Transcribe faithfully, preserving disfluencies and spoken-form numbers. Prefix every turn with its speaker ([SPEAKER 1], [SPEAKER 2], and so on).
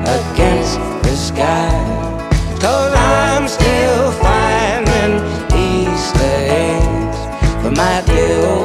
[SPEAKER 1] against the sky. 'Cause I'm still finding Easter eggs for my little